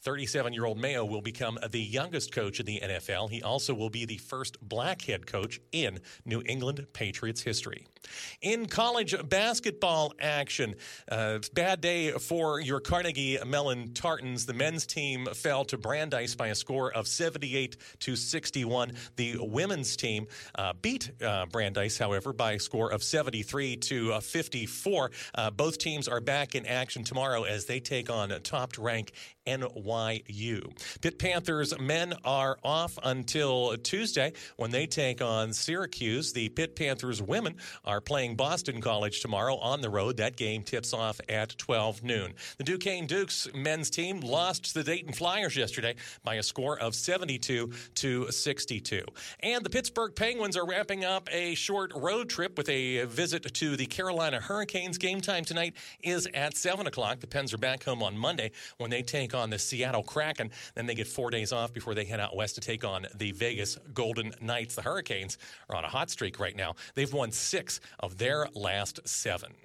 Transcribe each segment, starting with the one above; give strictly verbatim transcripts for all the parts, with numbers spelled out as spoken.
thirty-seven-year-old Mayo will become the youngest coach in the N F L. He also will be the first black head coach in New England Patriots history. In college basketball action, uh, bad day for your Carnegie Mellon Tartans. The men's team fell to Brandeis by a score of seventy-eight to sixty-one. The women's team uh, beat uh, Brandeis, however, by a score of seventy-three to fifty-four. Uh, both teams are back in action tomorrow as they take on top-ranked N Y U. Pitt Panthers men are off until Tuesday when they take on Syracuse. The Pitt Panthers women are playing Boston College tomorrow on the road. That game tips off at twelve noon. The Duquesne Dukes men's team lost to the Dayton Flyers yesterday by a score of seventy-two to sixty-two. And the Pittsburgh Penguins are wrapping up a short road trip with a visit to the Carolina Hurricanes. Game time tonight is at seven o'clock. The Pens are back home on Monday when they take on the Seattle Kraken. Then they get four days off before they head out west to take on the Vegas Golden Knights. The Hurricanes are on a hot streak right now. They've won six of their last seven.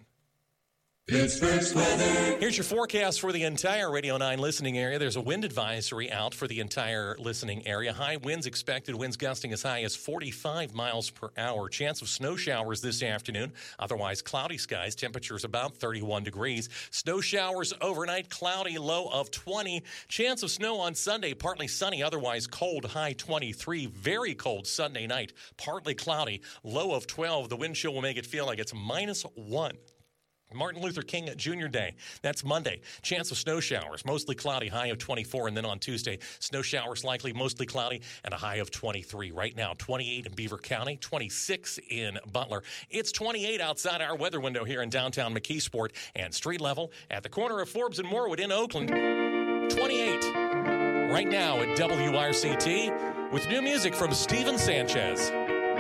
Pittsburgh's weather. Here's your forecast for the entire Radio nine listening area. There's a wind advisory out for the entire listening area. High winds expected, winds gusting as high as forty-five miles per hour. Chance of snow showers this afternoon. Otherwise, cloudy skies. Temperatures about thirty-one degrees. Snow showers overnight, cloudy, low of twenty. Chance of snow on Sunday, partly sunny, otherwise cold, high twenty-three. Very cold Sunday night, partly cloudy, low of twelve. The wind chill will make it feel like it's minus one. Martin Luther King Junior Day. That's Monday. Chance of snow showers, mostly cloudy, high of twenty-four. And then on Tuesday, snow showers likely, mostly cloudy, and a high of twenty-three. Right now, twenty-eight in Beaver County, twenty-six in Butler. It's twenty-eight outside our weather window here in downtown McKeesport, and street level at the corner of Forbes and Morwood in Oakland, twenty-eight. Right now at W R C T with new music from Steven Sanchez.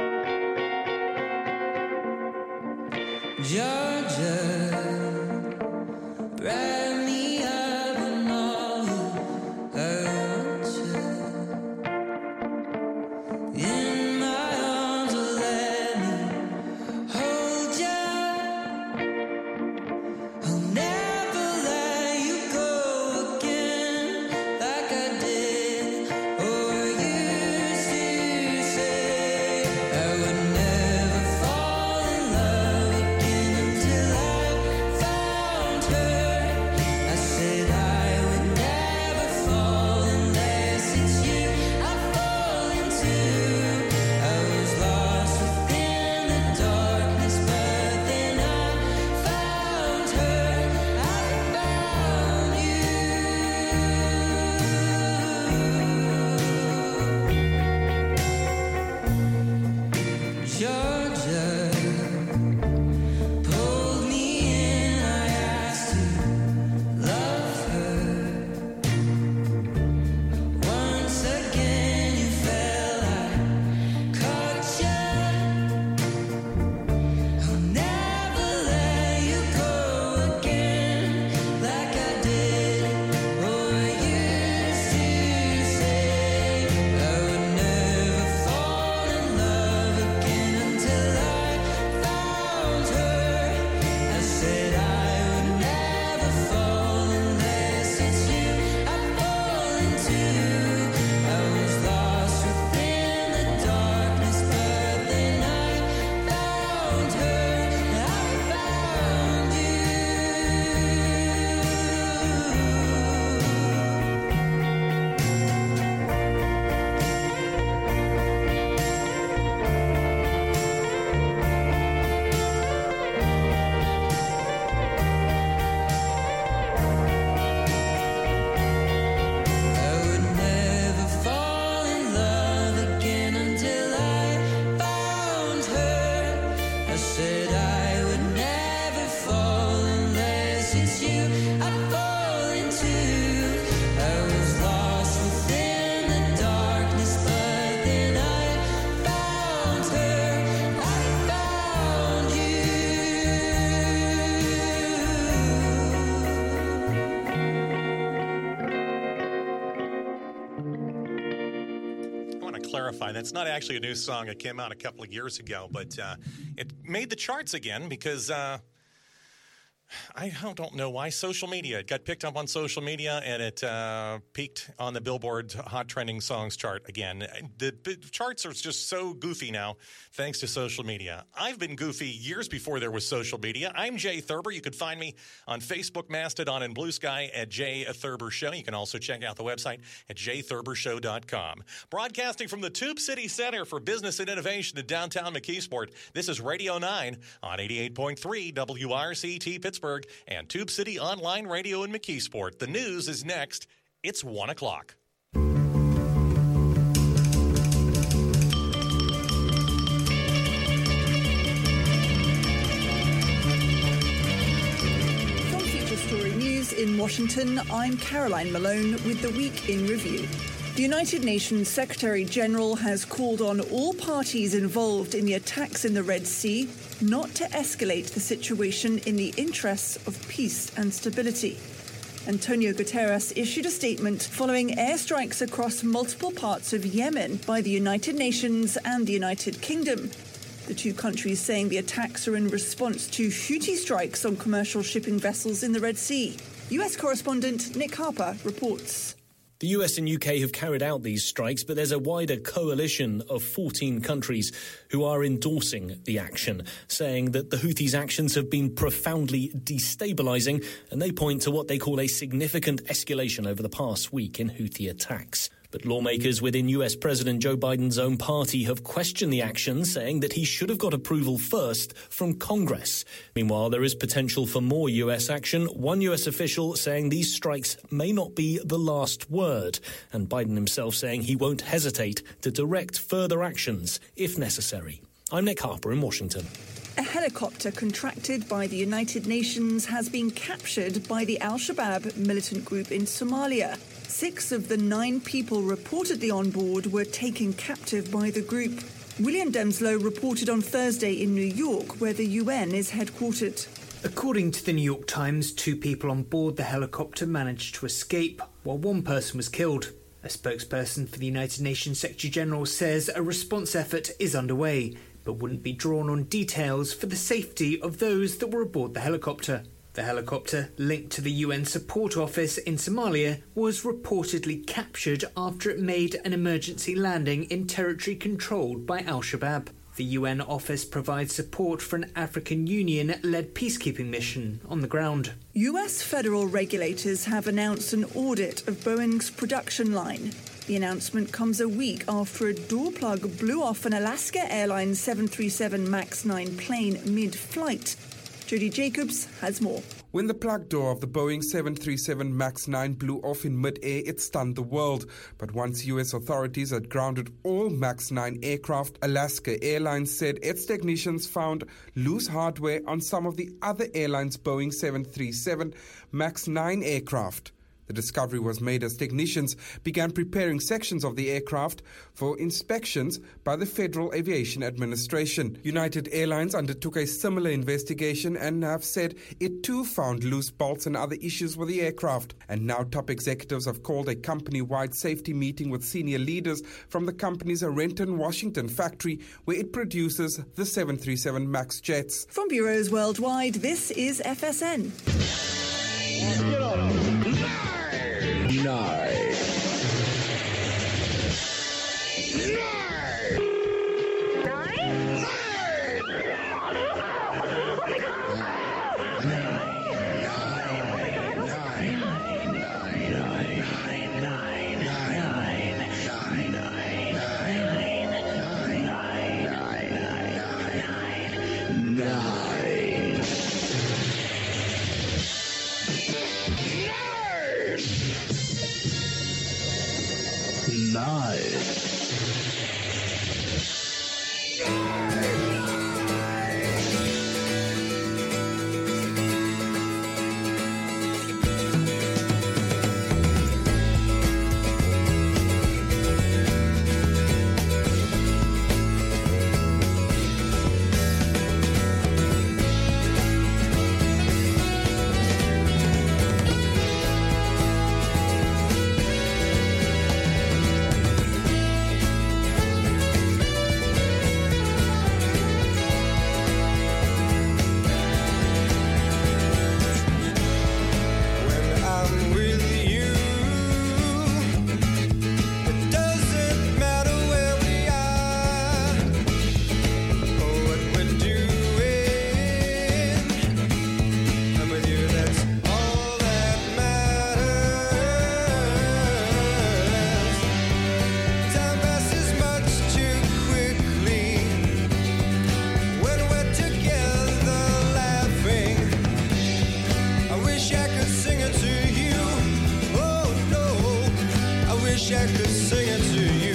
Georgia, wrap me up in all I want you. In my arms, let me hold you. I'll never let you go again like I did or used to say. I would never fall in love until I found her. I said I would never fall unless it's you I fall into. I was lost within the darkness, but then I found her. I found you. Georgia pulled me in, I asked to love her. Once again you fell, I caught you. I'll never let you go again like I did or used to say. I would never fall in love again until I found her. I said I would never fall unless it's you I fall into. I was lost within the darkness, but then I found her. I found I would never fall in love again until I found her. I said I would never fall unless it's you I fall into. I was lost within the darkness, but then I found her. I found I want to clarify, that's not actually a new song. It came out a couple of years ago, but uh, it made the charts again because uh, I don't know why social media. It got picked up on social media, and it uh, peaked on the Billboard Hot Trending Songs chart again. The, the charts are just so goofy now, thanks to social media. I've been goofy years before there was social media. I'm Jay Thurber. You can find me on Facebook, Mastodon, and Blue Sky at Jay Thurber Show. You can also check out the website at jay thurber show dot com. Broadcasting from the Tube City Center for Business and Innovation in downtown McKeesport, this is Radio nine on eighty-eight point three W R C T Pittsburgh and Tube City Online Radio in McKeesport. The news is next. It's one o'clock. From Future Story News in Washington, I'm Caroline Malone with the Week in Review. The United Nations Secretary-General has called on all parties involved in the attacks in the Red Sea not to escalate the situation in the interests of peace and stability. Antonio Guterres issued a statement following airstrikes across multiple parts of Yemen by the United Nations and the United Kingdom. The two countries saying the attacks are in response to Houthi strikes on commercial shipping vessels in the Red Sea. U S correspondent Nick Harper reports. The U S and U K have carried out these strikes, but there's a wider coalition of fourteen countries who are endorsing the action, saying that the Houthis' actions have been profoundly destabilising, and they point to what they call a significant escalation over the past week in Houthi attacks. But lawmakers within U S President Joe Biden's own party have questioned the action, saying that he should have got approval first from Congress. Meanwhile, there is potential for more U S action. One U S official saying these strikes may not be the last word, and Biden himself saying he won't hesitate to direct further actions if necessary. I'm Nick Harper in Washington. A helicopter contracted by the United Nations has been captured by the Al-Shabaab militant group in Somalia. Six of the nine people reportedly on board were taken captive by the group. William Demslow reported on Thursday in New York, where the U N is headquartered. According to the New York Times, two people on board the helicopter managed to escape, while one person was killed. A spokesperson for the United Nations Secretary-General says a response effort is underway, but wouldn't be drawn on details for the safety of those that were aboard the helicopter. The helicopter, linked to the U N support office in Somalia, was reportedly captured after it made an emergency landing in territory controlled by Al-Shabaab. The U N office provides support for an African Union-led peacekeeping mission on the ground. U S federal regulators have announced an audit of Boeing's production line. The announcement comes a week after a door plug blew off an Alaska Airlines seven thirty-seven MAX nine plane mid-flight. Jody Jacobs has more. When the plug door of the Boeing seven thirty-seven MAX nine blew off in mid-air, it stunned the world. But once U S authorities had grounded all MAX nine aircraft, Alaska Airlines said its technicians found loose hardware on some of the other airlines' Boeing seven thirty-seven MAX nine aircraft. The discovery was made as technicians began preparing sections of the aircraft for inspections by the Federal Aviation Administration. United Airlines undertook a similar investigation and have said it too found loose bolts and other issues with the aircraft. And now top executives have called a company-wide safety meeting with senior leaders from the company's Renton, Washington factory, where it produces the seven thirty-seven MAX jets. From bureaus worldwide, this is F S N. Get on. Nine. Nine. wish I could sing it to you.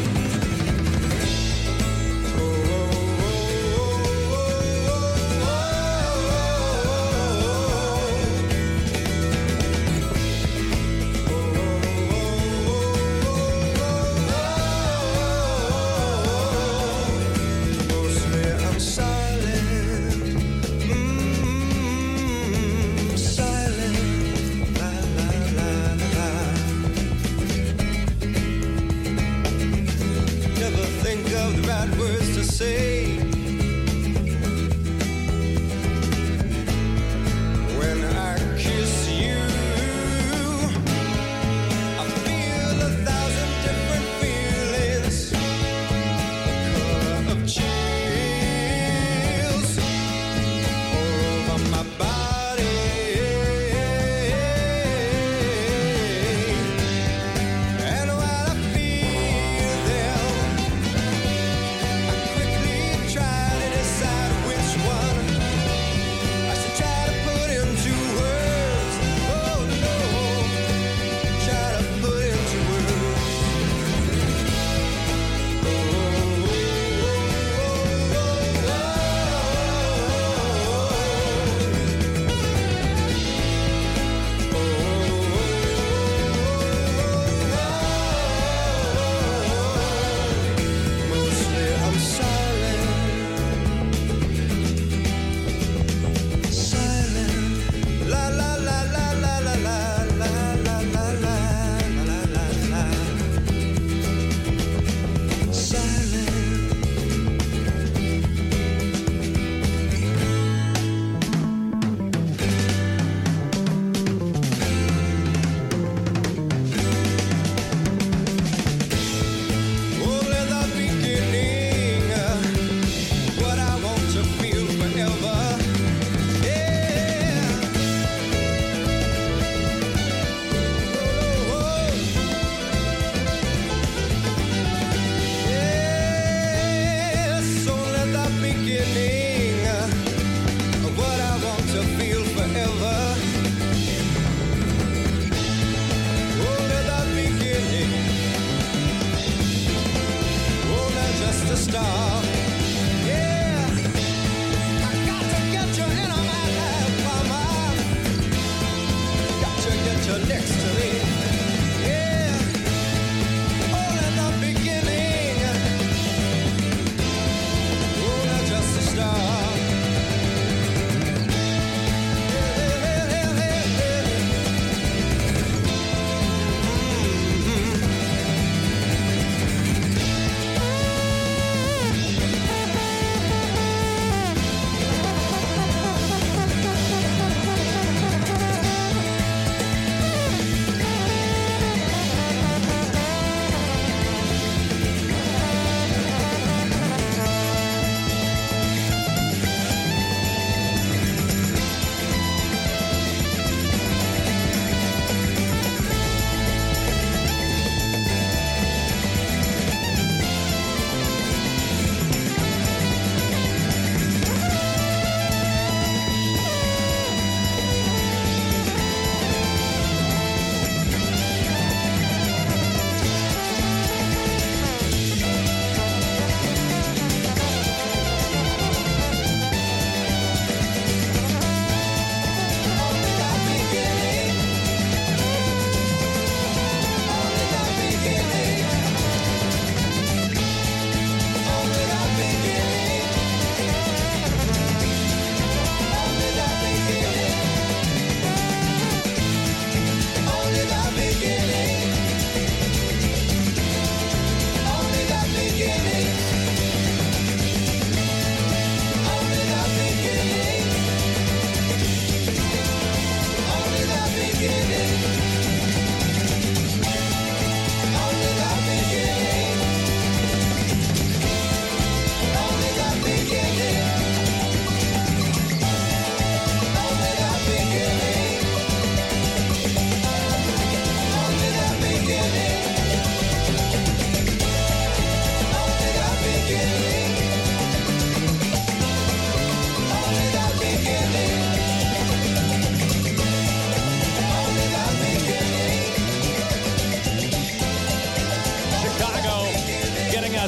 Say when I kiss you, I feel a thousand different feelings, the color of chills all over my body, and when I feel them, I quickly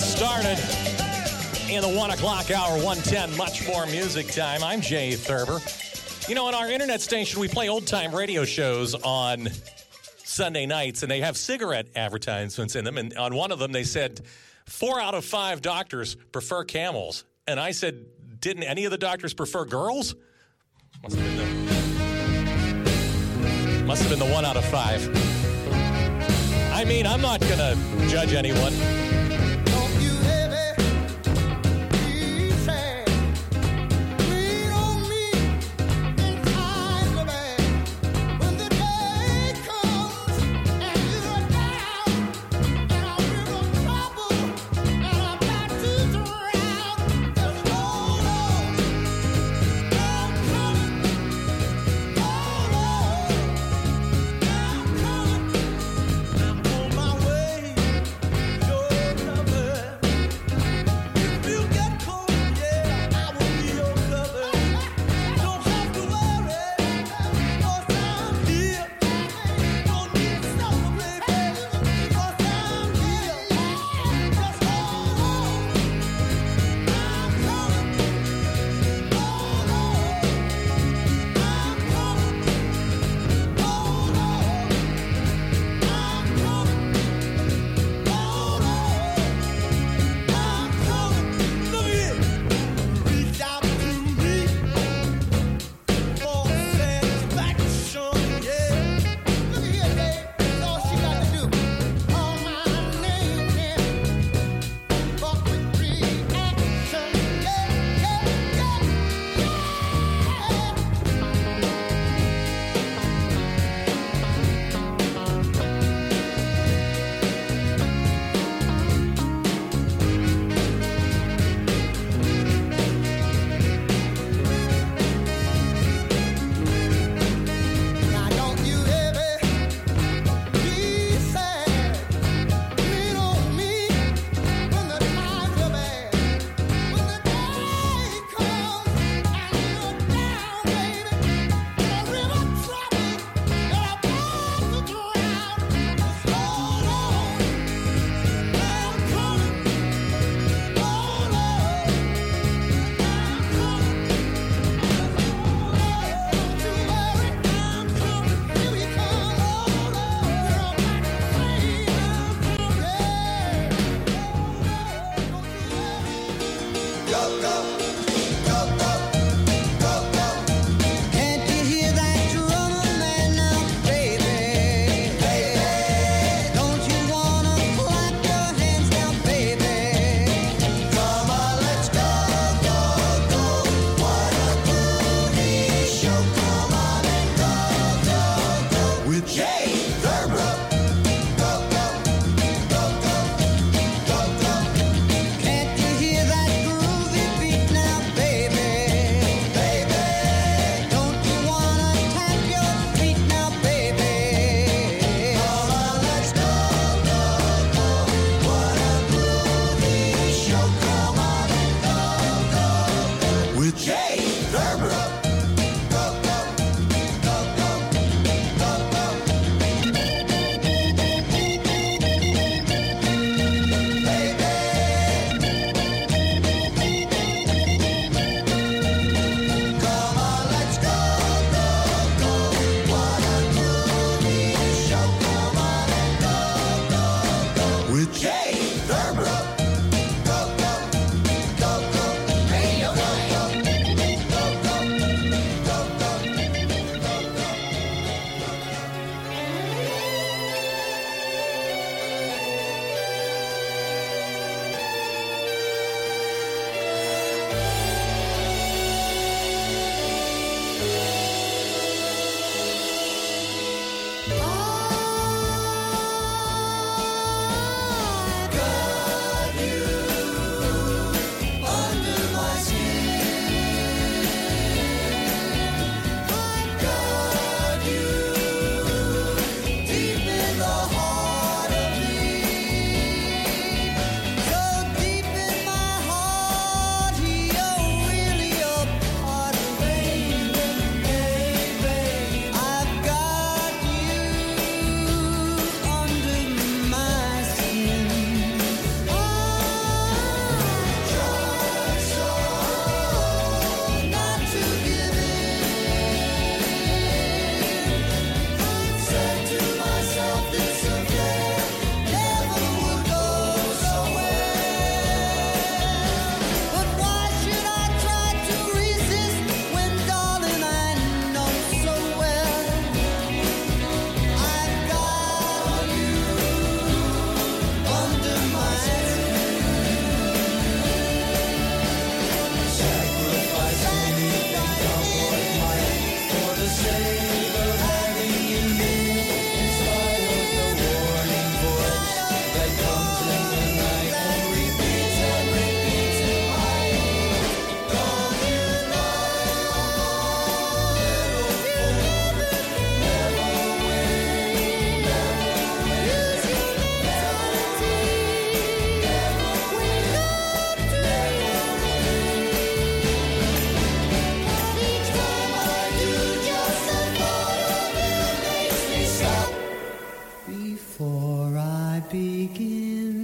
started in the one o'clock hour, one ten, much more music time. I'm Jay Thurber. You know, on our internet station, we play old-time radio shows on Sunday nights, and they have cigarette advertisements in them. And on one of them, they said four out of five doctors prefer Camels. And I said, didn't any of the doctors prefer girls? Must have been the, must have been the one out of five. I mean, I'm not going to judge anyone. On my way, I begin.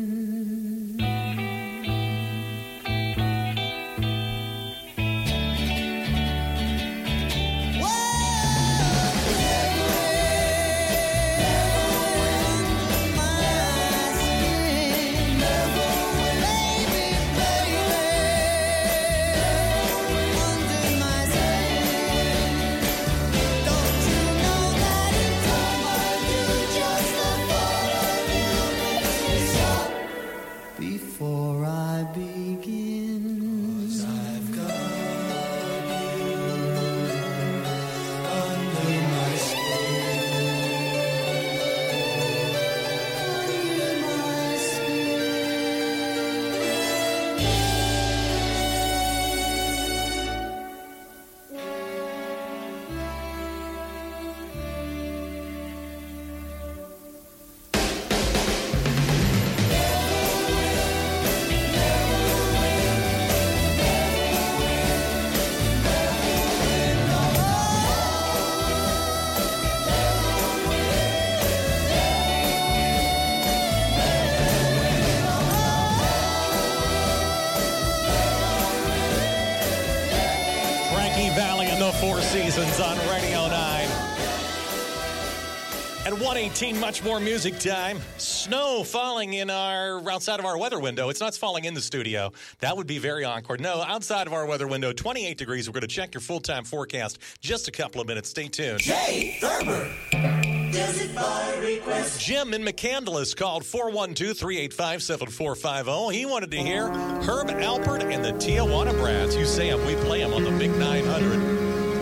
Before I begin, 'cause I've got you under my skin, under my Valley and the Four Seasons on Radio nine. At one eighteen, much more music time. Snow falling in our outside of our weather window. It's not falling in the studio. That would be very awkward. No, outside of our weather window, twenty-eight degrees. We're going to check your full-time forecast just a couple of minutes. Stay tuned. Jay Thurber. Does it by request? Jim in McCandless called four one two, three eight five, seven four five zero. He wanted to hear Herb Alpert and the Tijuana Brats. You say them, we play them on the Big nine hundred.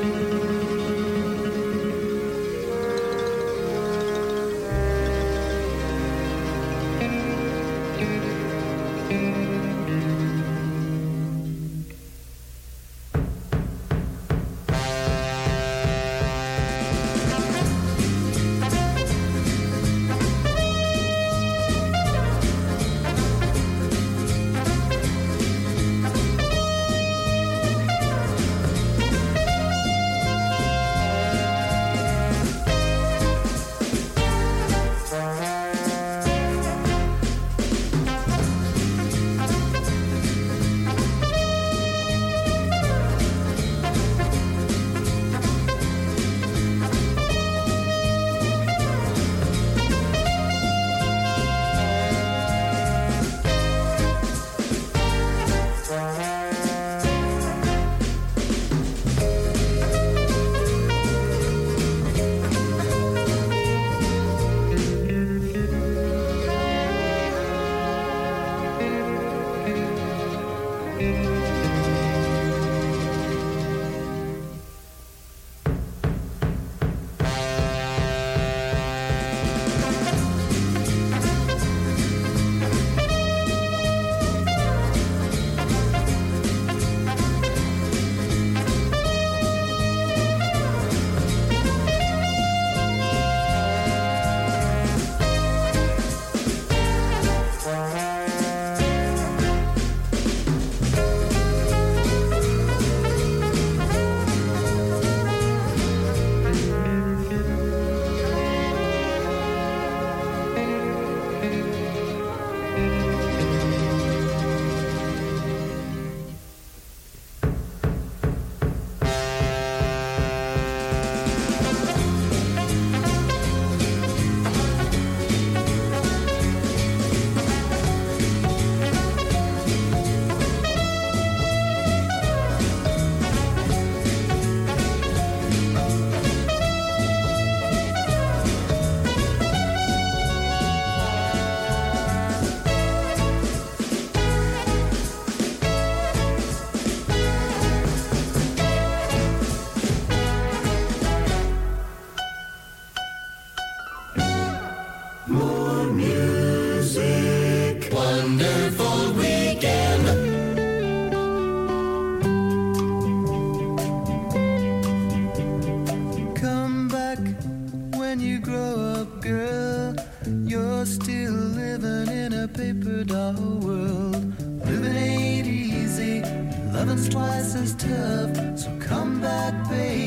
Loving's twice as tough, so come back,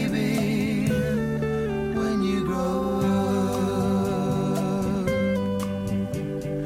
baby, when you grow up.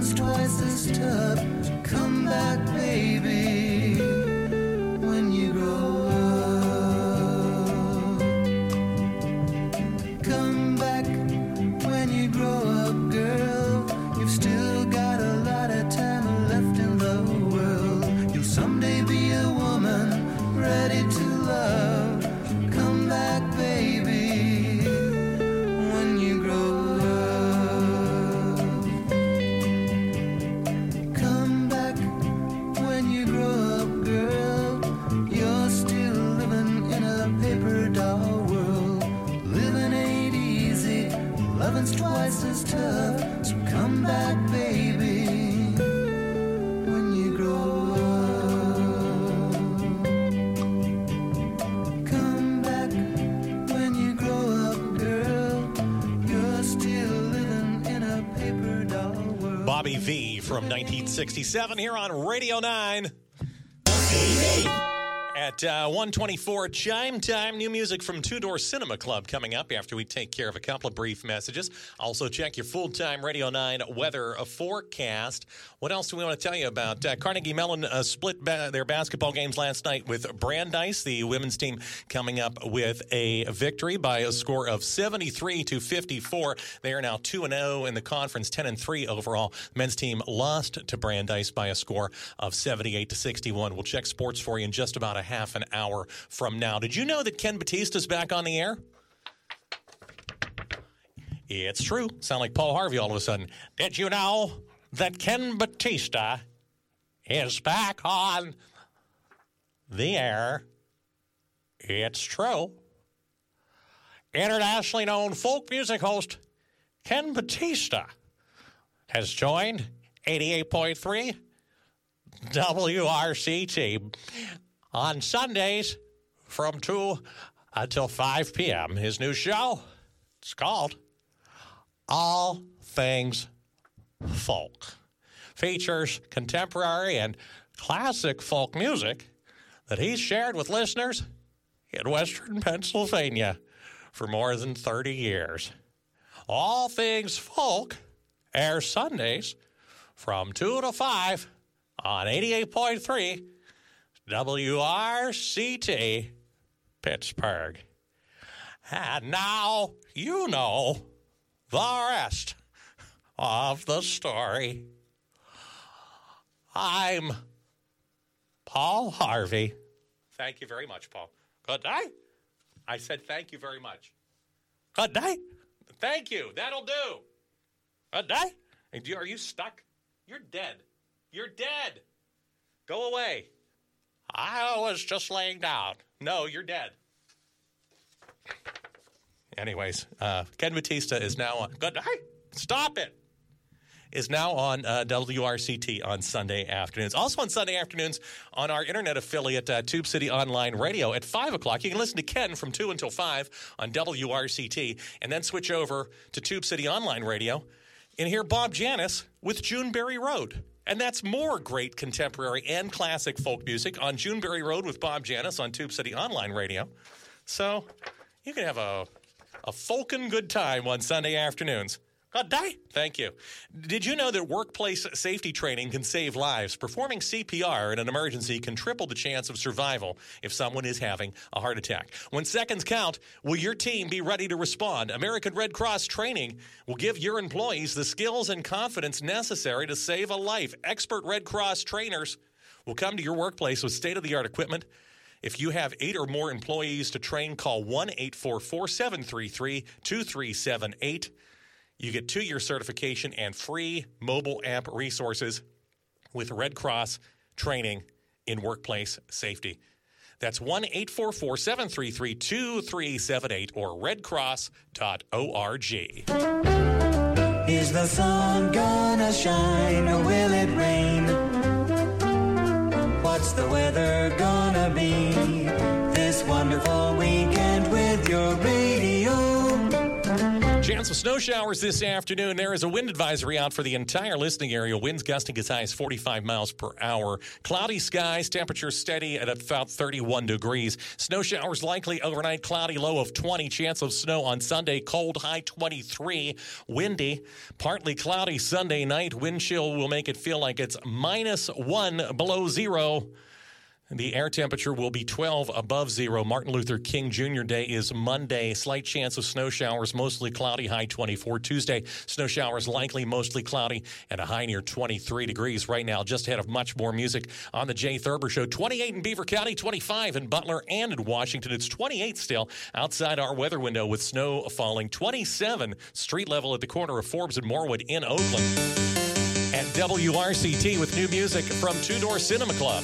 Love's twice as tough. Come back, baby, when you grow up. Come back when you grow up, girl. You've still got a lot of time left in the world. You'll someday be a woman ready to love. Come back, baby, when you grow up. Come back when you grow up, girl. You're still living in a paper doll world. Living ain't easy, loving's twice as tough. So come back, baby, when you grow up. Come back when you grow up, girl. You're still living in a paper doll world. Bobby V from nineteen sixty-seven here on Radio nine. At uh, one twenty-four chime time, new music from Two Door Cinema Club coming up after we take care of a couple of brief messages. Also, check your full-time Radio nine weather forecast. What else do we want to tell you about? Uh, Carnegie Mellon uh, split ba- their basketball games last night with Brandeis. The women's team coming up with a victory by a score of seventy-three to fifty-four. They are now two and oh in the conference, ten and three overall. Men's team lost to Brandeis by a score of seventy-eight to sixty-one. We'll check sports for you in just about a half an hour from now. Did you know that Ken Batista's back on the air? It's true. Sound like Paul Harvey all of a sudden. Did you know that Ken Batista is back on the air? It's true. Internationally known folk music host Ken Batista has joined eighty-eight point three W R C T on Sundays from two until five p.m. His new show, it's called All Things Folk. Features contemporary and classic folk music that he's shared with listeners in Western Pennsylvania for more than thirty years. All Things Folk airs Sundays from two to five on eighty-eight point three W R C T Pittsburgh. And now you know the rest of the story. I'm Paul Harvey. Thank you very much, Paul. Good night. I said thank you very much. Good night. Thank you. That'll do. Good night. Are you stuck? You're dead. You're dead. Go away. I was just laying down. No, you're dead. Anyways, uh, Ken Batista is now on. Good night. Stop it. Is now on uh, W R C T on Sunday afternoons. Also on Sunday afternoons on our internet affiliate, uh, Tube City Online Radio at five o'clock. You can listen to Ken from two until five on W R C T and then switch over to Tube City Online Radio and hear Bob Janis with Juneberry Road. And that's more great contemporary and classic folk music on Juneberry Road with Bob Janis on Tube City Online Radio. So you can have a, a folkin' good time on Sunday afternoons. Good day. Thank you. Did you know that workplace safety training can save lives? Performing C P R in an emergency can triple the chance of survival if someone is having a heart attack. When seconds count, will your team be ready to respond? American Red Cross training will give your employees the skills and confidence necessary to save a life. Expert Red Cross trainers will come to your workplace with state-of-the-art equipment. If you have eight or more employees to train, call one eight four four, seven three three, two three seven eight. You get two-year certification and free mobile app resources with Red Cross training in workplace safety. That's one eight four four, seven three three, two three seven eight or red cross dot org. Is the sun gonna shine or will it rain? What's the weather gonna be this wonderful weekend with your radio? Chance Chance of snow showers this afternoon. There is a wind advisory out for the entire listening area. Winds gusting as high as forty-five miles per hour. Cloudy skies, temperature steady at about thirty-one degrees. Snow showers likely overnight, cloudy, low of twenty. Chance of snow on Sunday, cold, high twenty-three. Windy, partly cloudy Sunday night. Wind chill will make it feel like it's minus one below zero. The air temperature will be twelve above zero. Martin Luther King Junior Day is Monday. Slight chance of snow showers, mostly cloudy, high twenty-four. Tuesday, snow showers likely, mostly cloudy, and a high near twenty-three degrees right now. Just ahead of much more music on the Jay Thurber Show. twenty-eight in Beaver County, twenty-five in Butler and in Washington. It's twenty-eight still outside our weather window with snow falling. twenty-seven street level at the corner of Forbes and Morwood in Oakland. At W R C T with new music from Two Door Cinema Club.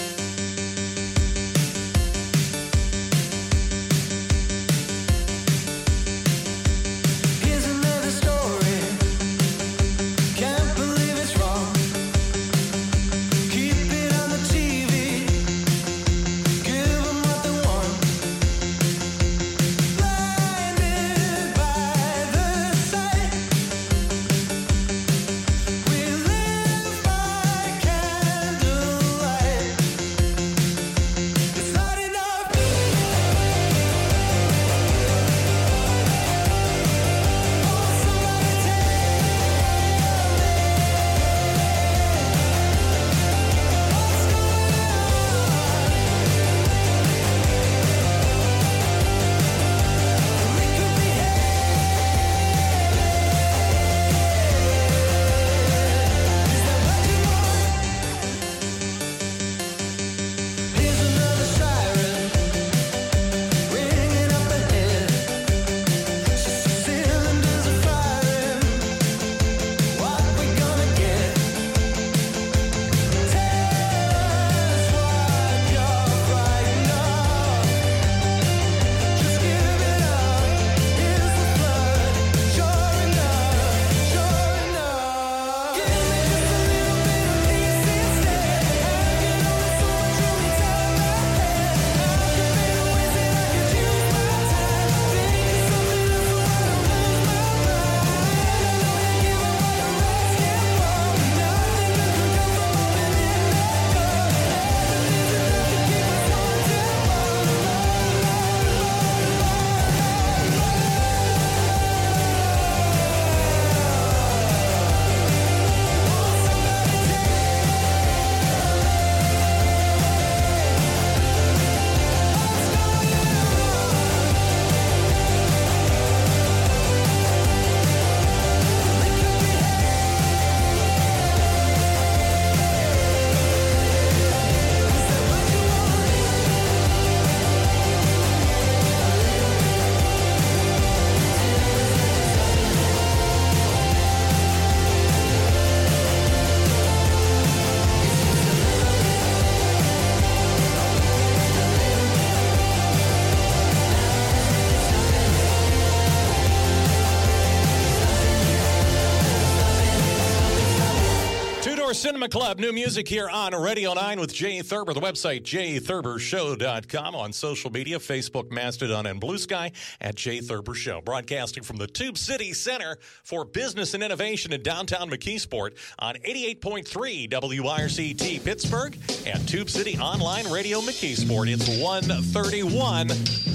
Cinema Club, new music here on Radio nine with Jay Thurber. The website, jay thurber show dot com. On social media, Facebook, Mastodon, and Blue Sky at Jay Thurber Show. Broadcasting from the Tube City Center for Business and Innovation in downtown McKeesport on eighty-eight point three W I R C T Pittsburgh and Tube City Online Radio McKeesport. It's one thirty-one.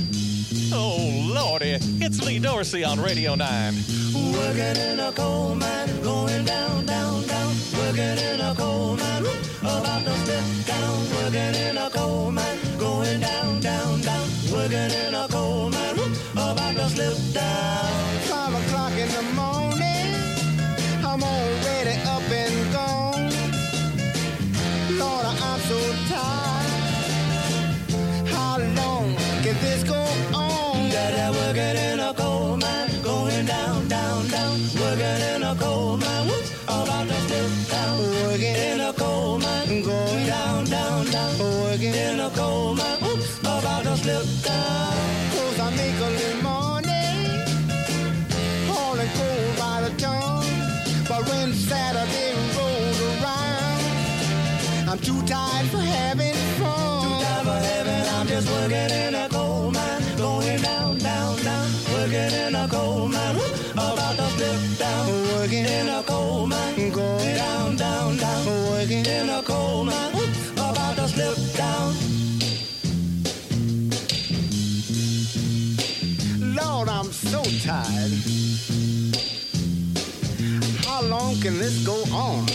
Oh, Lordy, it's Lee Dorsey on Radio nine. Working in a coal mine, going down, down, down. Working in a coal mine, about to step down. Working in a coal mine, going down, down, down. Working in a coal mine, about to slip down. Five o'clock in the morning, I'm already up and gone. Lord, I'm so tired. How long can this go on? That working in a coal mine, going down, down, down. Working in a coal mine, about to slip down. Working in a coal mine, going down, down, down. Working in a coal mine, about to slip down. Cause I make a little money, hauling coal by the ton. But when Saturday rolls around, I'm too tired for having fun. Too tired for having, I'm just working in a coal mine, going down, down, down. Working in a coal mine, about so tired. How long can this go on?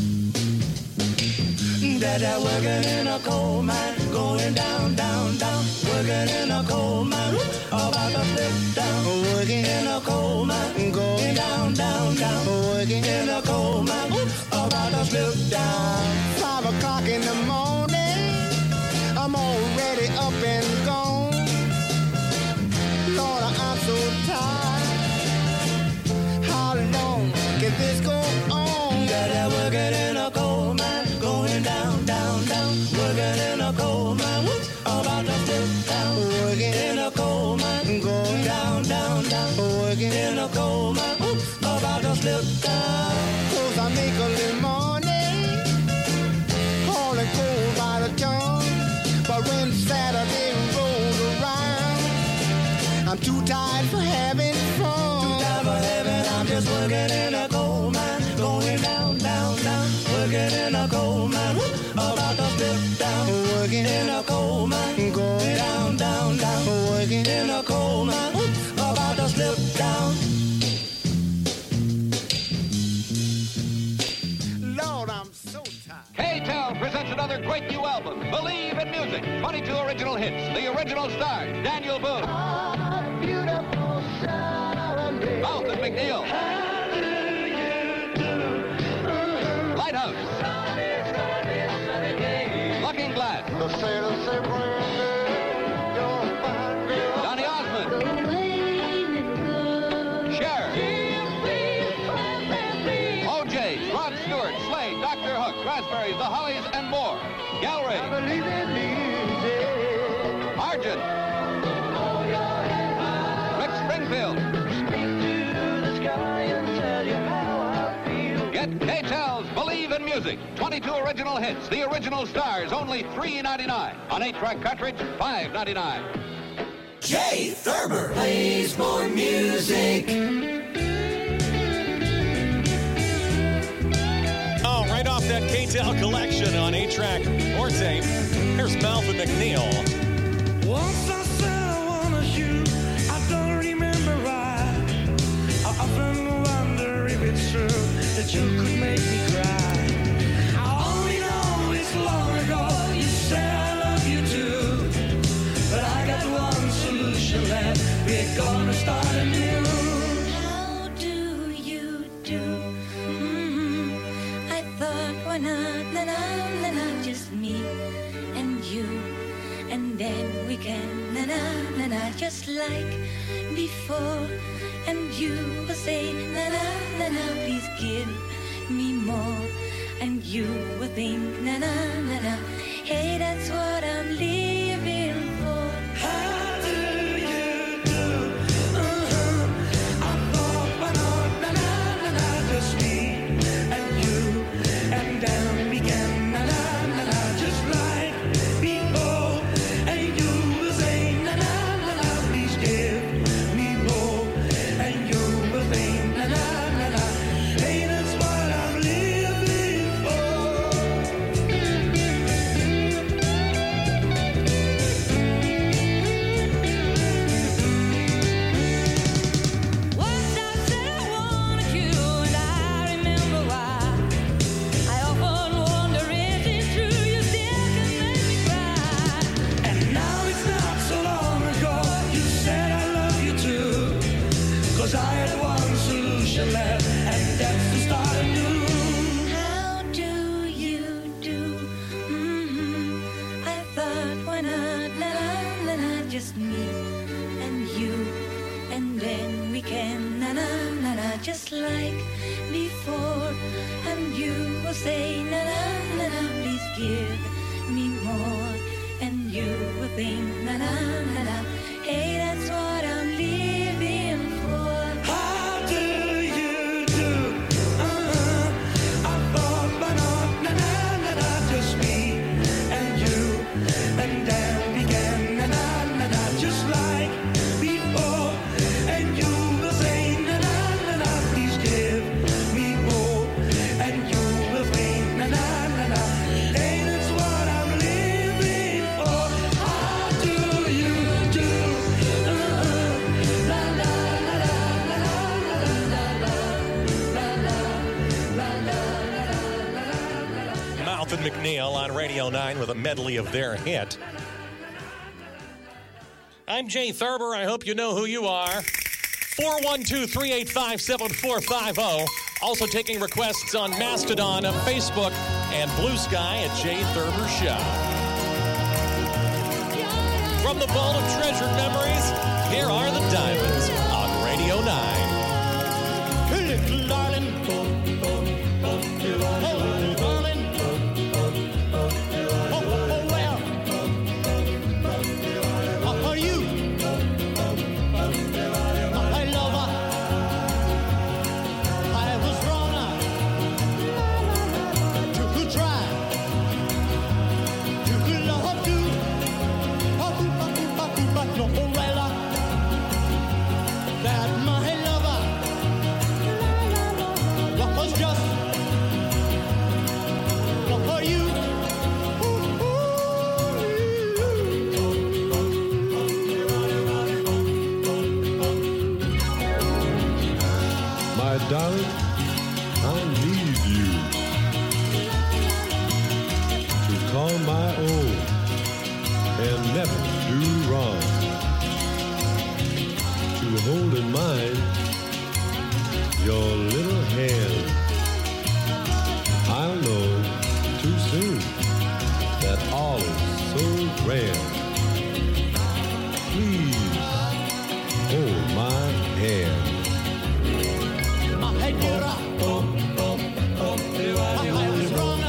Dada working in a coal mine, going down, down, down. Working in a coal mine, about to flip down. Working in a coal mine, going down, down, down. Working in a coal mine, about to slip down. Five o'clock in the morning, I'm already up and gone. Lord, I'm so tired. How long can this go on? Dada working in a coal mine, going down, down, down. Working in a coal mine, whoops, about to slip down. Working in a coal mine, going down, down, down. Working in a coal mine, whoops, about to slip down. Cause I make a little money, hauling coal by the ton. But when Saturday rolls around, I'm too tired for having fun. Too tired for having, I'm just working in a coal mine, going down, down, down. Working in a coal mine, whoop, about to slip down. Working in a coal mine, going down, down, down. Working in a coal mine, whoop, about to slip down. Lord, I'm so tired. K-Tel presents another great new album, Believe in Music. twenty-two original hits. The original stars, Daniel Boone, Oh, beautiful Sunday. Malcolm McNeil, Lighthouse, Looking Glass, The sailors say, Brandy, you're a fine girl. Donny Osmond, Cher, O J, Rod Stewart, Slade, Doctor Hook, Raspberries, The Hollies, and more. Gallery, Believe in music. Argent, Rick Springfield. Get K-Tel's Believe in Music. twenty-two original hits. The original stars, only three ninety-nine. On eight-track cartridge, five ninety-nine. Jay Thurber plays more music. Oh, right off that K-Tel collection on eight-track or tape, here's Malcolm McNeil. Once I said I wanna shoot, I don't remember why. I often wonder if it's true that you could make me cry. I only know it's long ago you said I love you too. But I got one solution left, we're gonna start anew. How do you do? Mm-hmm. I thought, why not, na na na na, just me and you. And then we can, na na na na, just like before. And you will say, na na na na, please give me more. And you will think, na na na na, hey, that's what I'm living for. How do you do? Uh-huh. I thought, why not, na na na na, just me and you. And then we can, na na na na, just like before. And you will say, na na na na, please give me more. And you will think, na na na na, hey, that's what I'm living for. Once I said I wanted you, and I remember why. I often wonder, is it true you still can make me cry? And now it's not so long ago you said I love you too. Cause I had one solution left, and that's to start anew. How do you do? Mm-hmm. I thought, why not, na na na, just me and you. And then we can, na na na na, just like before. And you will say, na na na na, please give me more. And you will think, na na na na, hey, that's what I'm living for. How do you do? Uh-huh. I thought, why not, na na na na, just me and you. And then we can, na na na na, just like before. And you will say, na na na na, please give me more. And you will think, na na na na, hey, that's what I'm living for. How do you do? and McNeil on Radio nine with a medley of their hit. I'm Jay Thurber. I hope you know who you are. four one two, three eight five, seven four five zero. Also taking requests on Mastodon, Facebook, and Blue Sky at Jay Thurber Show. From the vault of treasured memories, here are the Diamonds on Radio nine. Hey, little darling. Hey, little darling. Oh, oh, oh, well. How are you? My lover. I was wrong to try to love you. But no, well, that my lover was just for you. My darling, I need you to call my own and never do wrong. To hold in mind your little hand. I'll know too soon that all is so grand. Please hold my hand. My dear, oh, oh, oh, I was wrong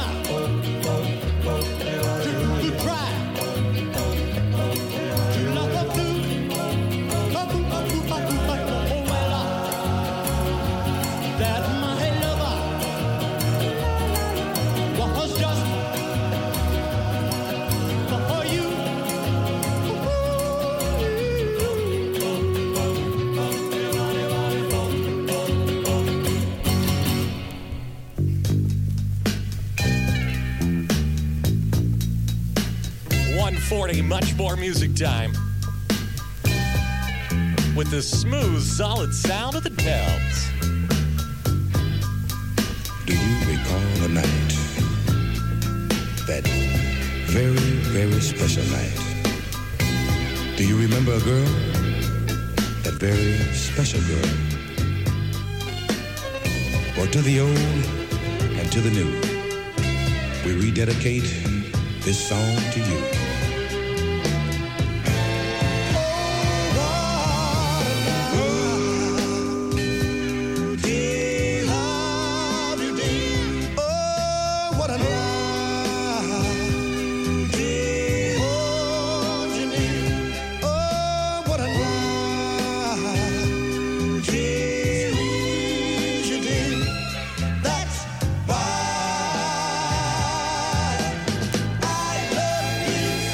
to, to try to love you. Oh, well, that my lover was just for you. one forty, much more music time. With the smooth, solid sound of the Dells. Do you recall a night? That very, very special night. Do you remember a girl? That very special girl. Well, to the old and to the new, we rededicate this song to you. That's why I love you.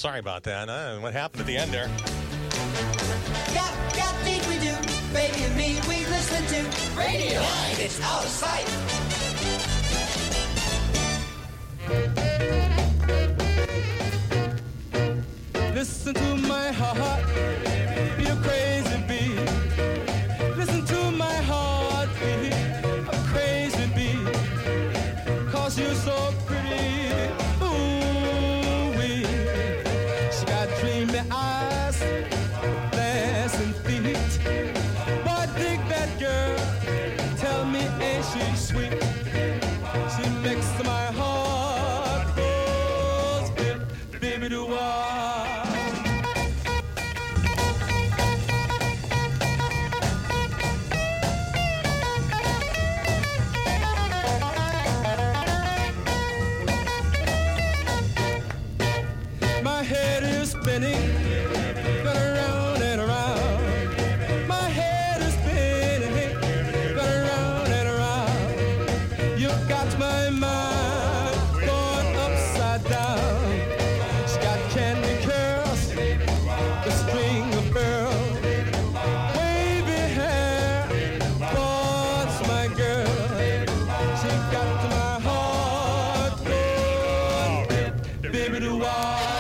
Sorry about that. Uh, what happened at the end there? Got, got think we do. Baby and me, we listen to Radio nine. It's out of sight. Listen to my heart, be a crazy bee. Listen to my heart, be a crazy bee. Cause you're so pretty, ooh-wee. She got dreamy eyes, dancing feet. Boy, dig that girl, tell me ain't she sweet? She makes my heart go skip, baby do what? Spinning, going around and around. My head is spinning, going around and around. You got my mind going upside down. She got candy curls, the string of pearls, wavy hair, what's my girl? She got my heart going, baby, do I?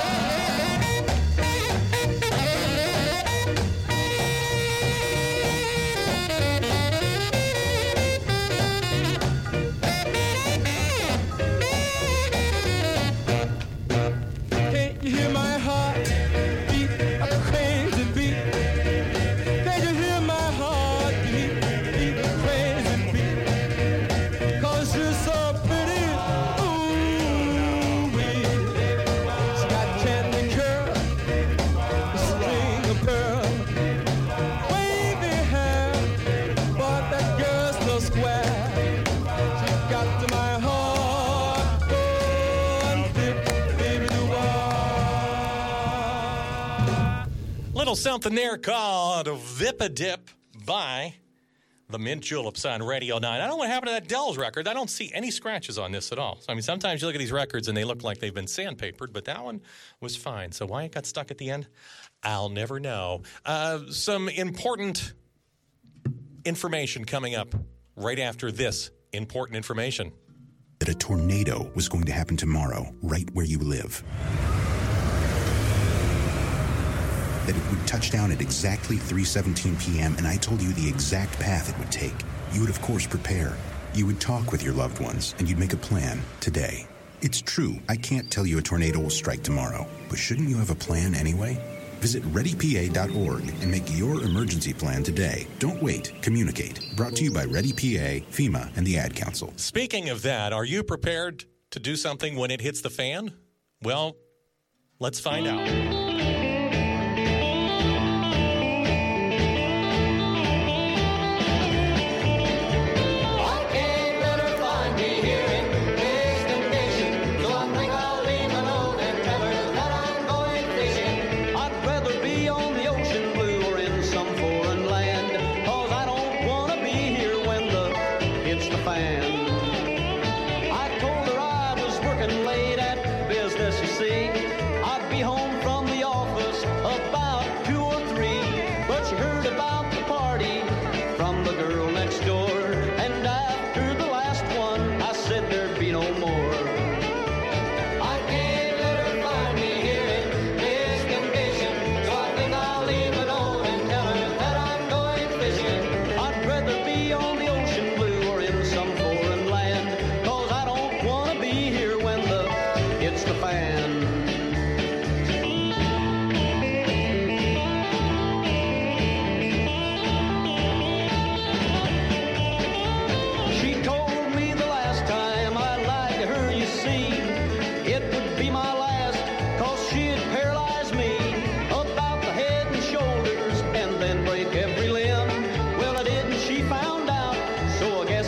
Something there called Vip-a-Dip by the Mint Juleps on Radio nine. I don't know what happened to that Dells record. I don't see any scratches on this at all. So, I mean, sometimes you look at these records and they look like they've been sandpapered, but that one was fine. So why it got stuck at the end, I'll never know. Uh, some important information coming up right after this important information. That a tornado was going to happen tomorrow, right where you live. That it would touch down at exactly three seventeen p.m., and I told you the exact path it would take. You would, of course, prepare. You would talk with your loved ones, and you'd make a plan today. It's true, I can't tell you a tornado will strike tomorrow, but shouldn't you have a plan anyway? Visit ready p a dot org and make your emergency plan today. Don't wait. Communicate. Brought to you by Ready P A, FEMA, and the Ad Council. Speaking of that, are you prepared to do something when it hits the fan? Well, let's find out.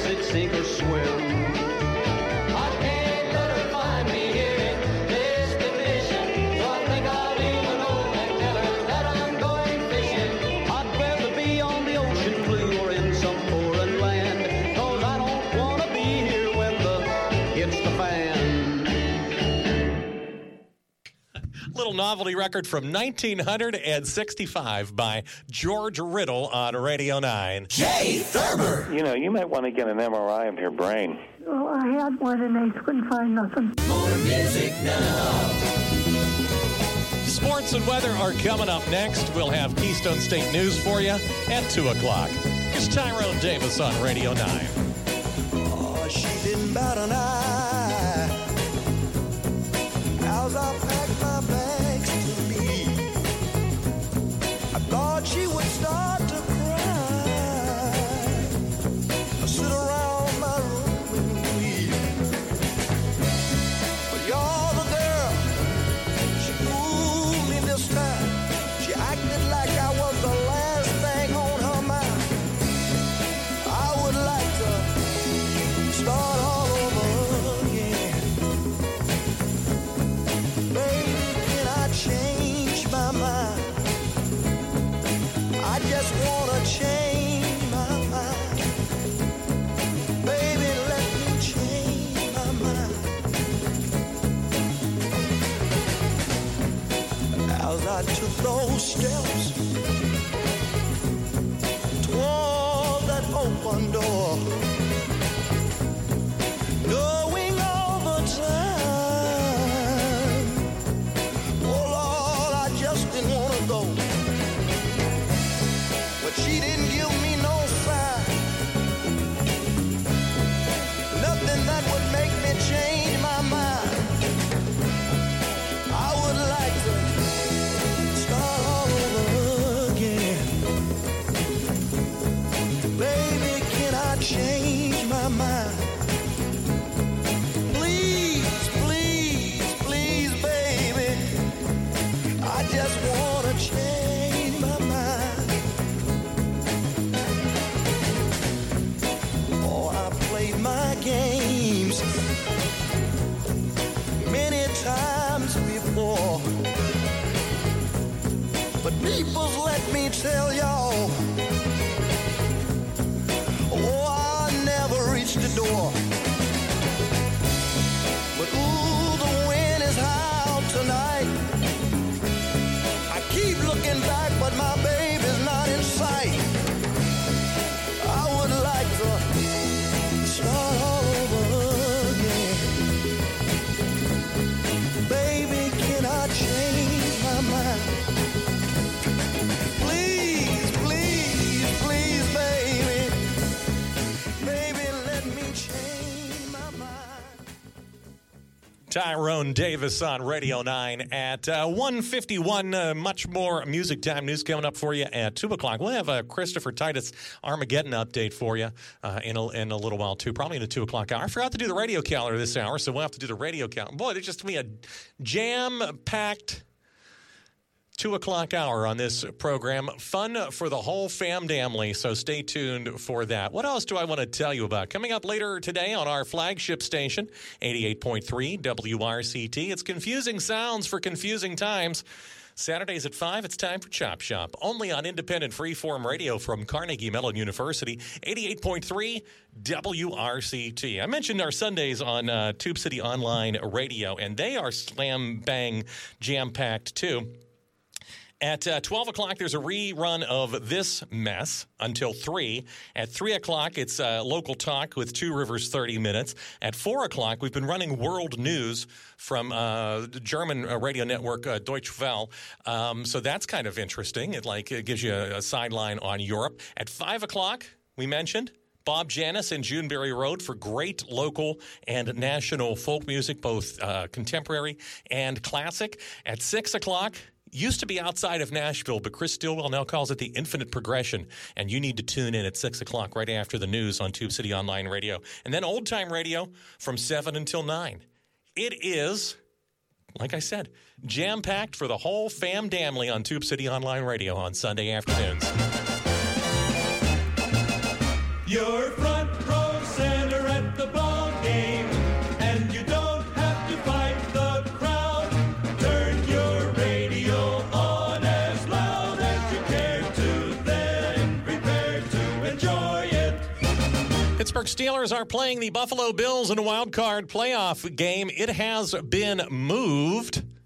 Sink or swim. I can't let her find me here in this little novelty record from nineteen sixty-five by George Riddle on Radio nine. Jay Thurber. You know, you might want to get an M R I of your brain. Oh, I had one and they couldn't find nothing. More music now. Sports and weather are coming up next. We'll have Keystone State News for you at two o'clock. Here's Tyrone Davis on Radio nine. Oh, she didn't bat an eye as I packed my bags to leave. I thought she would start to cry. I sit around my room and weep. But you're the girl. She fooled me this time. She acted like I was the last thing on her mind. I would like to start all over again. Baby, can I change my mind? I just wanna change my mind. Baby, let me change my mind. As I took those steps toward that open door, knowing all the time, oh Lord, I just didn't want to go. But she didn't give me no sign, nothing that would make me change my mind. I would like to start all over again. Baby, can I change my mind? Please, please, please, baby, I just want to change my mind. Oh, I played my games many times before, but people's let me tell y'all, oh, I never reached the door. But ooh, the wind is high out tonight. I keep looking back, but my baby's not in sight. I would like to start all over again. Baby, can I change my mind? Please, please, please, baby. Baby, let me change my mind. Tyrone Davis on Radio nine at uh, one fifty-one. Uh, much more Music Time news coming up for you at two o'clock. We'll have a Christopher Titus Armageddon update for you uh, in, a, in a little while, too, probably in the two o'clock hour. I forgot to do the radio calendar this hour, so we'll have to do the radio calendar. Boy, there's just going to be a jam-packed two o'clock hour on this program. Fun for the whole fam-damly, so stay tuned for that. What else do I want to tell you about? Coming up later today on our flagship station, eighty-eight point three W R C T. It's confusing sounds for confusing times. Saturdays at five, it's time for Chop Shop. Only on independent freeform radio from Carnegie Mellon University, eighty-eight point three W R C T. I mentioned our Sundays on uh, Tube City Online Radio, and they are slam-bang jam-packed, too. At uh, twelve o'clock, there's a rerun of This Mess until three. At three o'clock, it's uh, Local Talk with Two Rivers thirty minutes. At four o'clock, we've been running World News from uh, the German uh, radio network uh, Deutsche Welle. Um, so that's kind of interesting. It like it gives you a, a sideline on Europe. At five o'clock, we mentioned Bob Janis and Juneberry Road for great local and national folk music, both uh, contemporary and classic. At six o'clock, used to be outside of Nashville, but Chris Stillwell now calls it the Infinite Progression. And you need to tune in at six o'clock right after the news on Tube City Online Radio. And then Old Time Radio from seven until nine. It is, like I said, jam-packed for the whole fam-damly on Tube City Online Radio on Sunday afternoons. You're front row center at the ball game, and you don't have to fight the crowd. Turn your radio on as loud as you care to, then prepare to enjoy it. Pittsburgh Steelers are playing the Buffalo Bills in a wild card playoff game. It has been moved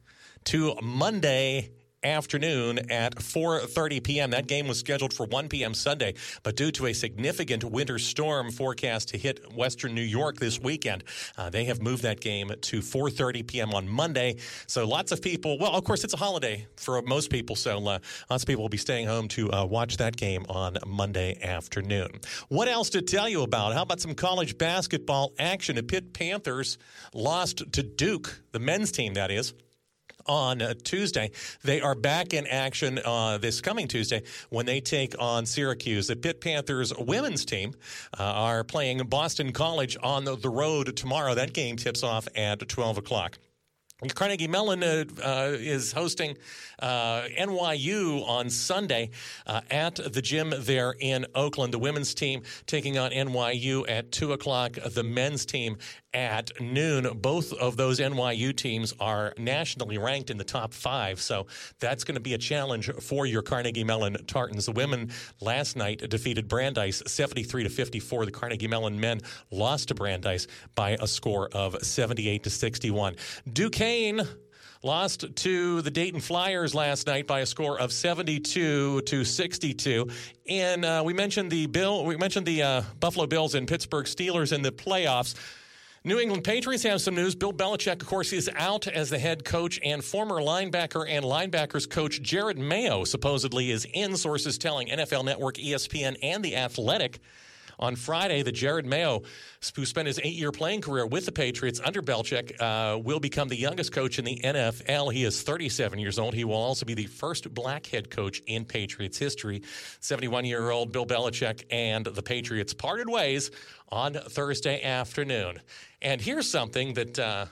to Monday afternoon at four thirty p.m. That game was scheduled for one p.m. Sunday, but due to a significant winter storm forecast to hit western New York this weekend, uh, they have moved that game to four thirty p.m. on Monday. So lots of people, well, of course, it's a holiday for most people, so uh, lots of people will be staying home to uh, watch that game on Monday afternoon. What else to tell you about? How about some college basketball action? The Pitt Panthers lost to Duke, the men's team, that is, on uh, Tuesday. They are back in action uh, this coming Tuesday when they take on Syracuse. The Pitt Panthers women's team uh, are playing Boston College on the, the road tomorrow. That game tips off at twelve o'clock. Carnegie Mellon uh, uh, is hosting uh, N Y U on Sunday uh, at the gym there in Oakland. The women's team taking on N Y U at two o'clock. The men's team at noon. Both of those N Y U teams are nationally ranked in the top five, so that's going to be a challenge for your Carnegie Mellon Tartans. The women last night defeated Brandeis seventy-three to fifty-four. The Carnegie Mellon men lost to Brandeis by a score of seventy-eight to sixty-one. Duquesne lost to the Dayton Flyers last night by a score of seventy-two to sixty-two. And uh, we mentioned the Bill, we mentioned the uh, Buffalo Bills and Pittsburgh Steelers in the playoffs. New England Patriots have some news. Bill Belichick, of course, is out as the head coach, and former linebacker and linebackers coach Jared Mayo supposedly is in, sources telling N F L Network, E S P N, and The Athletic. On Friday, the Jared Mayo, who spent his eight-year playing career with the Patriots under Belichick, uh, will become the youngest coach in the N F L. He is thirty-seven years old. He will also be the first black head coach in Patriots history. seventy-one-year-old Bill Belichick and the Patriots parted ways on Thursday afternoon. And here's something that, uh,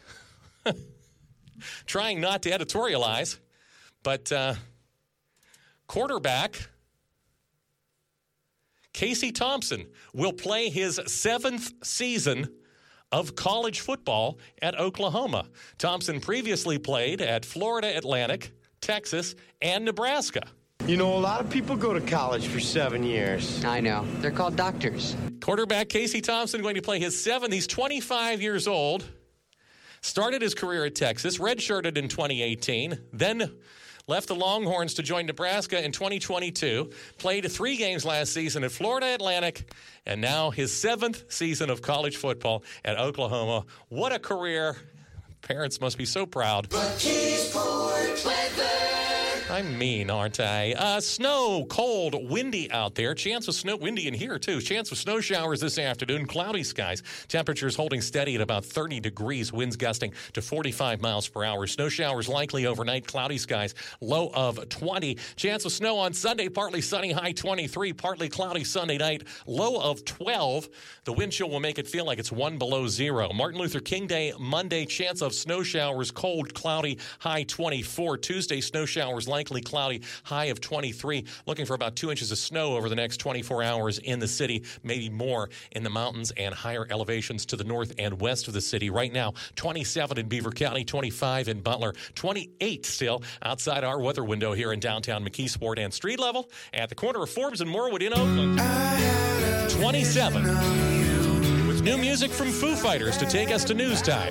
trying not to editorialize, but uh, quarterback Casey Thompson will play his seventh season of college football at Oklahoma. Thompson previously played at Florida Atlantic, Texas, and Nebraska. You know, a lot of people go to college for seven years. I know. They're called doctors. Quarterback Casey Thompson going to play his seventh. He's twenty-five years old. Started his career at Texas, redshirted in twenty eighteen, then left the Longhorns to join Nebraska in twenty twenty-two, played three games last season at Florida Atlantic, and now his seventh season of college football at Oklahoma. What a career. Parents must be so proud. Buckeysport weather. I'm mean, aren't I? Uh, snow, cold, windy out there. Chance of snow, windy in here, too. Chance of snow showers this afternoon. Cloudy skies. Temperatures holding steady at about thirty degrees. Winds gusting to forty-five miles per hour. Snow showers likely overnight. Cloudy skies. Low of twenty. Chance of snow on Sunday. Partly sunny. High twenty-three. Partly cloudy Sunday night. Low of twelve. The wind chill will make it feel like it's one below zero. Martin Luther King Day, Monday. Chance of snow showers. Cold, cloudy. High twenty-four. Tuesday, snow showers likely cloudy, high of twenty-three. Looking for about two inches of snow over the next twenty-four hours in the city, maybe more in the mountains and higher elevations to the north and west of the city. Right now, twenty-seven in Beaver County, twenty-five in Butler, twenty-eight still outside our weather window here in downtown McKeesport, and street level at the corner of Forbes and Morwood in Oakland. twenty-seven. With new music from Foo Fighters to take us to news time.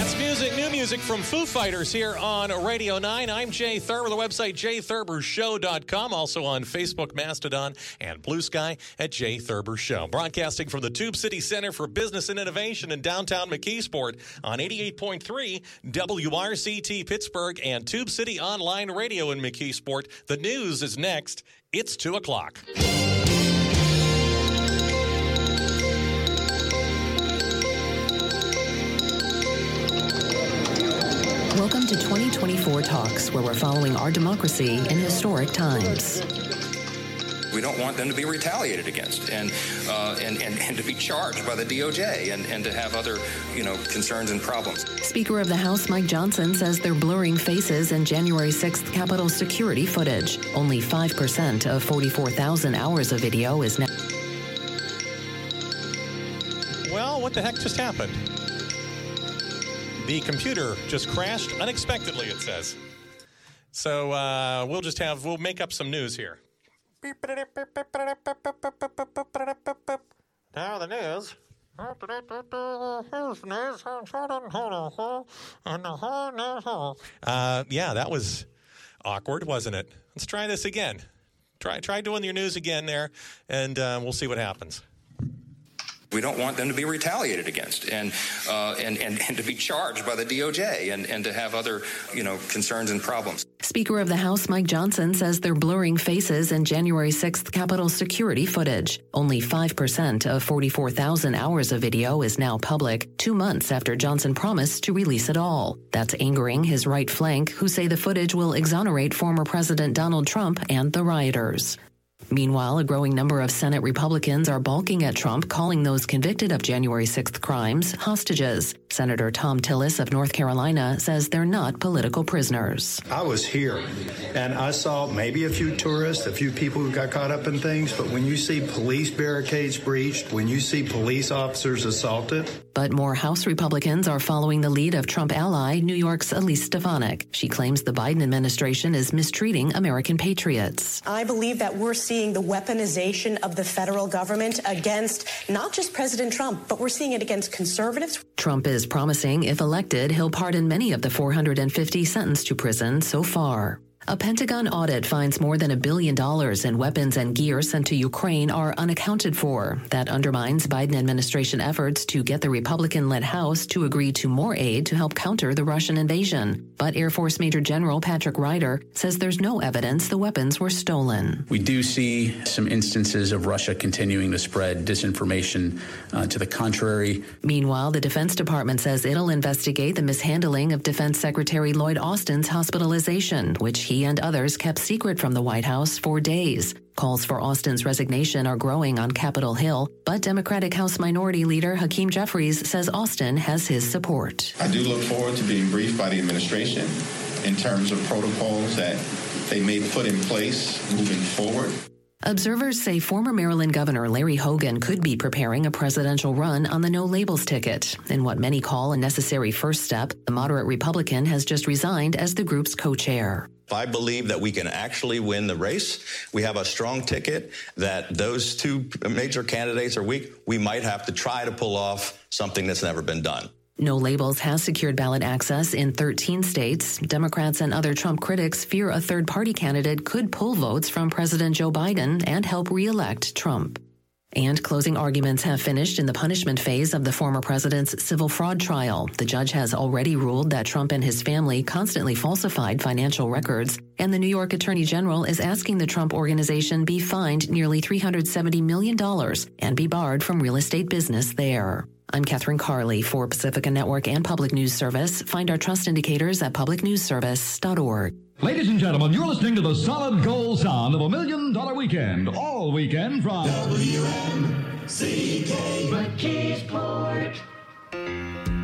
It's music, new music from Foo Fighters here on Radio nine. I'm Jay Thurber, the website jay thurber show dot com, also on Facebook, Mastodon, and Blue Sky at Jay Thurber Show. Broadcasting from the Tube City Center for Business and Innovation in downtown McKeesport on eighty-eight point three W R C T Pittsburgh and Tube City Online Radio in McKeesport. The news is next. It's two o'clock. Welcome to twenty twenty-four Talks, where we're following our democracy in historic times. We don't want them to be retaliated against and, uh, and, and, and to be charged by the D O J and, and to have other, you know, concerns and problems. Speaker of the House Mike Johnson says they're blurring faces in January sixth Capitol security footage. Only five percent of forty-four thousand hours of video is now. Well, what the heck just happened? The computer just crashed unexpectedly, it says. So uh, we'll just have, we'll make up some news here. Now the news. Uh, yeah, that was awkward, wasn't it? Let's try this again. Try, try doing your news again there, and uh, we'll see what happens. We don't want them to be retaliated against and, uh, and, and, and to be charged by the D O J and, and to have other, you know, concerns and problems. Speaker of the House Mike Johnson says they're blurring faces in January sixth Capitol security footage. Only five percent of forty-four thousand hours of video is now public, two months after Johnson promised to release it all. That's angering his right flank, who say the footage will exonerate former President Donald Trump and the rioters. Meanwhile, a growing number of Senate Republicans are balking at Trump, calling those convicted of January sixth crimes hostages. Senator Tom Tillis of North Carolina says they're not political prisoners. I was here, and I saw maybe a few tourists, a few people who got caught up in things, but when you see police barricades breached, when you see police officers assaulted. But more House Republicans are following the lead of Trump ally, New York's Elise Stefanik. She claims the Biden administration is mistreating American patriots. I believe that we're seeing the weaponization of the federal government against not just President Trump, but we're seeing it against conservatives. Trump is promising, if elected, he'll pardon many of the four hundred fifty sentenced to prison so far. A Pentagon audit finds more than a billion dollars in weapons and gear sent to Ukraine are unaccounted for. That undermines Biden administration efforts to get the Republican-led House to agree to more aid to help counter the Russian invasion. But Air Force Major General Patrick Ryder says there's no evidence the weapons were stolen. We do see some instances of Russia continuing to spread disinformation uh, to the contrary. Meanwhile, the Defense Department says it'll investigate the mishandling of Defense Secretary Lloyd Austin's hospitalization, which he and others kept secret from the White House for days. Calls for Austin's resignation are growing on Capitol Hill, but Democratic House Minority Leader Hakeem Jeffries says Austin has his support. I do look forward to being briefed by the administration in terms of protocols that they may put in place moving forward. Observers say former Maryland Governor Larry Hogan could be preparing a presidential run on the no-labels ticket. In what many call a necessary first step, the moderate Republican has just resigned as the group's co-chair. I believe that we can actually win the race. We have a strong ticket that those two major candidates are weak. We might have to try to pull off something that's never been done. No Labels has secured ballot access in thirteen states. Democrats and other Trump critics fear a third-party candidate could pull votes from President Joe Biden and help re-elect Trump. And closing arguments have finished in the punishment phase of the former president's civil fraud trial. The judge has already ruled that Trump and his family constantly falsified financial records, and the New York Attorney General is asking the Trump Organization be fined nearly three hundred seventy million dollars and be barred from real estate business there. I'm Catherine Carley for Pacifica Network and Public News Service. Find our trust indicators at public news service dot org. Ladies and gentlemen, you're listening to the solid gold sound of a million dollar weekend. All weekend from W M C K McKeesport.